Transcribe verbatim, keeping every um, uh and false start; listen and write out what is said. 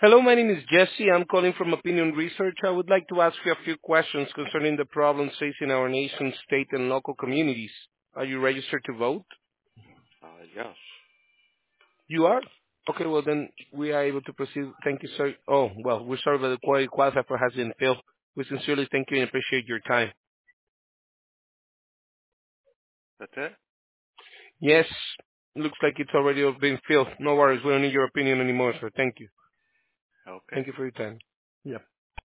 Hello, my name is Jesse. I'm calling from Opinion Research. I would like to ask you a few questions concerning the problems facing our nation, state, and local communities. Are you registered to vote? Uh, yes. You are? Okay, well then we are able to proceed. Thank you, sir. Oh, well, we're sorry, but the quality qualifier has been filled. We sincerely thank you and appreciate your time. That's it? Yes, looks like it's already been filled. No worries. We don't need your opinion anymore, sir. Thank you. Okay. Thank you for your time. Yeah.